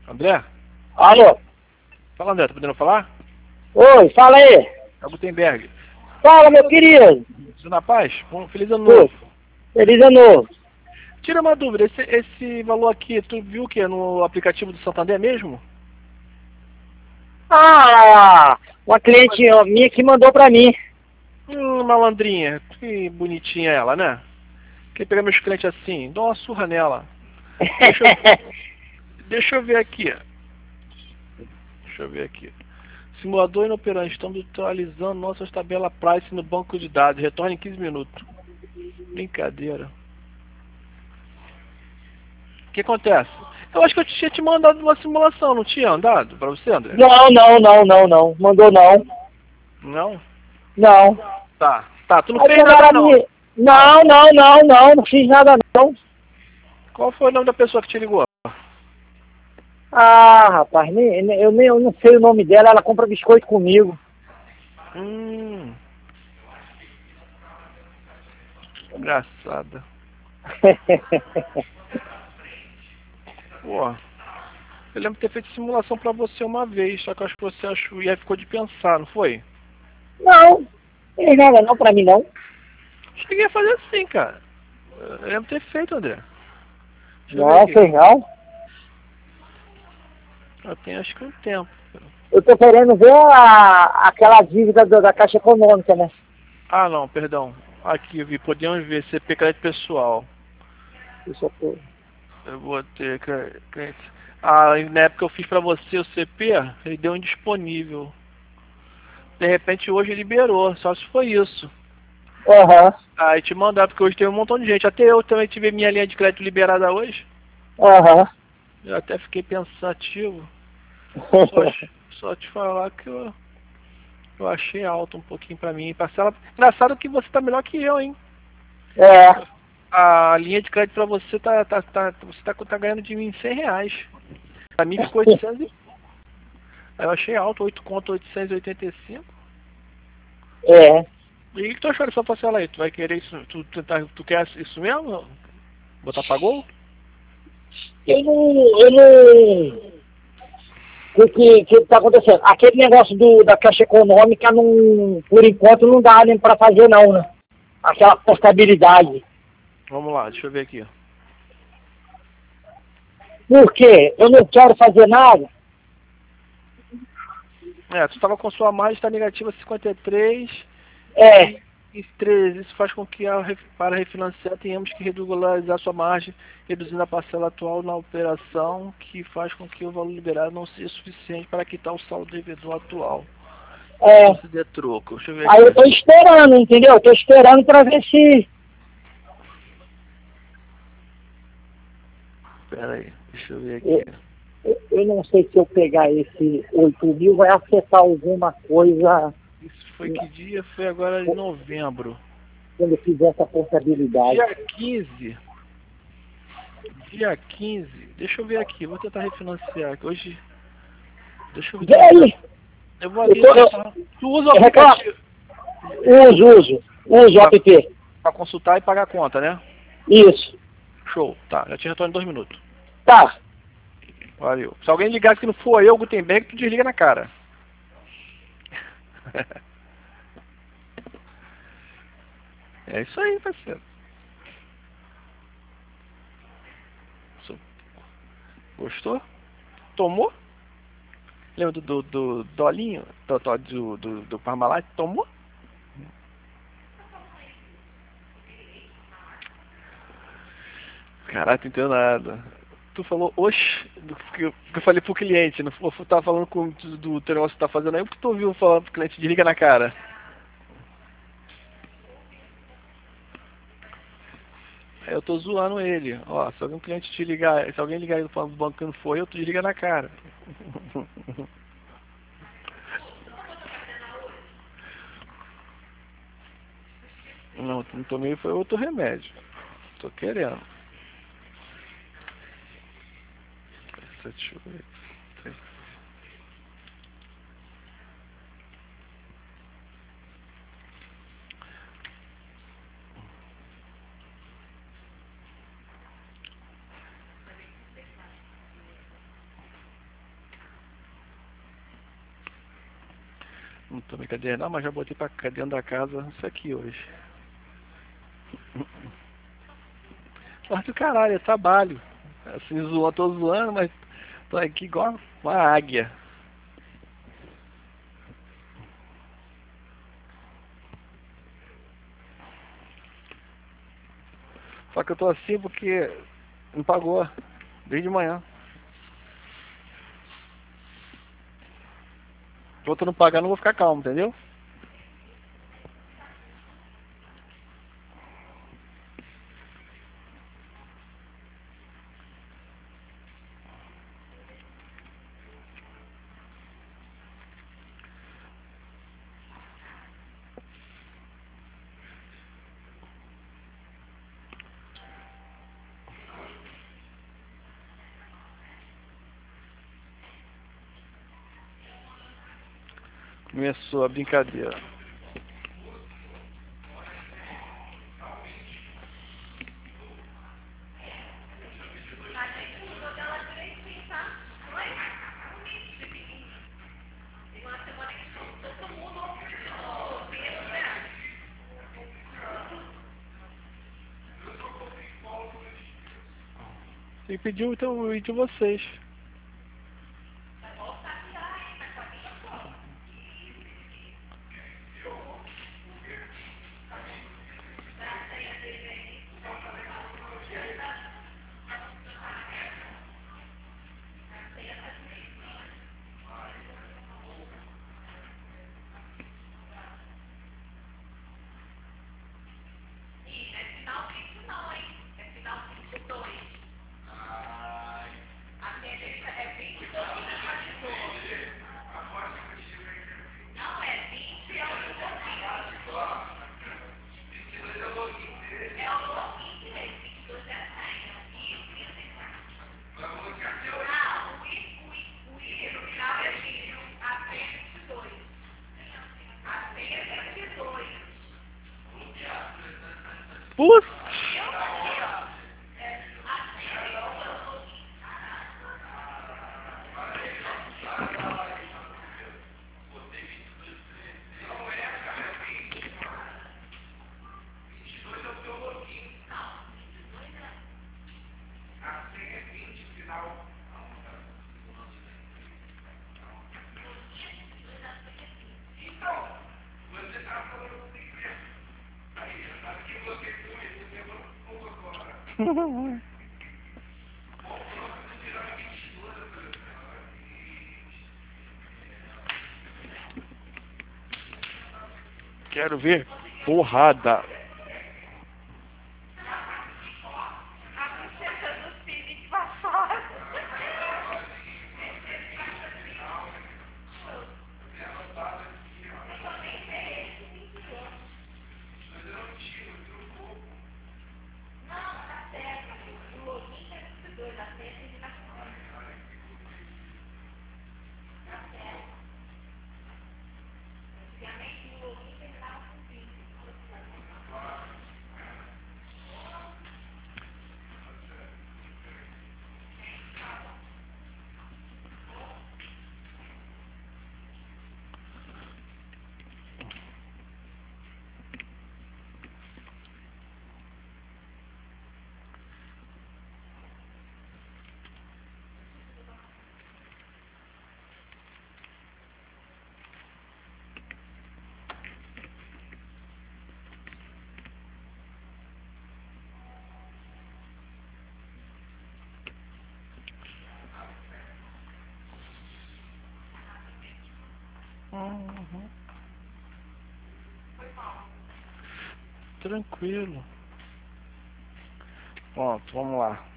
André? Alô? Fala, André, tá podendo falar? Oi, fala aí. É o Gutenberg. Fala, meu querido. Tudo na paz? Bom, feliz ano Tudo. novo. Feliz ano novo. Tira uma dúvida, esse valor aqui, tu viu que é no aplicativo do Santander mesmo? Ah, uma cliente minha que mandou pra mim. Malandrinha, que bonitinha ela, né? Quer pegar meus clientes assim, dá uma surra nela. Deixa eu ver aqui. Deixa eu ver aqui. Simulador inoperante, estamos atualizando nossas tabelas price no banco de dados. Retorna em 15 minutos. Brincadeira. O que acontece? Eu acho que eu tinha te mandado uma simulação, não tinha andado pra você, André? Não. Mandou não. Não? Não. Tá, tu não Aí fez nada pegaram a não. minha... Não fiz nada não. Qual foi o nome da pessoa que te ligou? Ah, rapaz, eu não sei o nome dela, ela compra biscoito comigo. Engraçada. Pô, eu lembro de ter feito simulação pra você uma vez, só que eu acho que você achou e aí ficou de pensar, não foi? Não, fez nada não pra mim não. Cheguei a fazer assim, cara. Eu lembro de ter feito, André. Deixa eu ver Não, aqui. fez não. Eu tenho acho que um tempo. Eu tô querendo ver aquela dívida da Caixa Econômica, né? Ah, não, perdão. Aqui, vi, podemos ver CP crédito pessoal. Isso eu tô... Eu vou ter crédito. Ah, na época eu fiz pra você o CP, ele deu indisponível. De repente hoje liberou, só se foi isso. Aham. Aí te mandar, porque hoje tem um montão de gente. Até eu também tive minha linha de crédito liberada hoje. Aham. Eu até fiquei pensativo. Só te falar que eu achei alto um pouquinho pra mim. Parcela. Engraçado que você tá melhor que eu, hein? É. A linha de crédito pra você você tá ganhando de mim R$100. Pra mim ficou 800 e... Aí eu achei alto, 8 conto, 885. É. E o que tu achou dessa parcela aí? Tu vai querer isso? Tu quer isso mesmo? Botar pra gol? Eu não. O que tá acontecendo? Aquele negócio da Caixa Econômica, não, por enquanto, não dá nem pra fazer, não, né? Aquela portabilidade. Vamos lá, deixa eu ver aqui. Por quê? Eu não quero fazer nada. Tu estava com sua margem está negativa 53 É. e 13. Isso faz com que para refinanciar tenhamos que regularizar sua margem, reduzindo a parcela atual na operação, que faz com que o valor liberado não seja suficiente para quitar o saldo devedor atual. É. Considere troco. Deixa eu ver Aí eu aqui. tô esperando, entendeu? Eu tô esperando pra ver se... Pera aí, deixa eu ver aqui. Eu não sei se eu pegar esse 8 mil vai afetar alguma coisa Isso foi que dia? Foi agora em novembro. quando eu fizer essa portabilidade. Dia 15. Dia 15. Deixa eu ver aqui. Vou tentar refinanciar. Hoje. Deixa eu Vê ver. aí! Eu vou abrir. Tu usa o Eu reclamo. aplicativo Uso o app. para consultar e pagar a conta, né? Isso. Show. Tá, já te retorno em 2 minutos. Tá. Valeu. Se alguém ligar que não for eu, Gutenberg, tu desliga na cara. É isso aí, parceiro. Gostou? Tomou? Lembra do Dolinho? Do Parmalat? Tomou? Caralho, não entendeu nada. Tu falou, oxe, que eu falei pro cliente, não tava falando do teu negócio que tá fazendo aí, o que tu ouviu falando pro cliente, desliga na cara. Aí eu tô zoando ele. Ó, se algum cliente te ligar, se alguém ligar ele falando do banco que não foi eu, tu desliga na cara. Não tomei, foi outro remédio. Tô querendo. 7, 8, 3. Não tô brincadeira não, mas já botei pra cá dentro da casa isso aqui hoje. Mas do caralho, é trabalho. Assim, tô zoando, mas tô aqui igual uma águia. Só que eu tô assim porque não pagou desde manhã. Enquanto eu não pagar, não vou ficar calmo, entendeu? Começou a brincadeira. E pediu então o de vocês. Putz! Quero ver porrada. Uhum. Tranquilo. Pronto, vamos lá.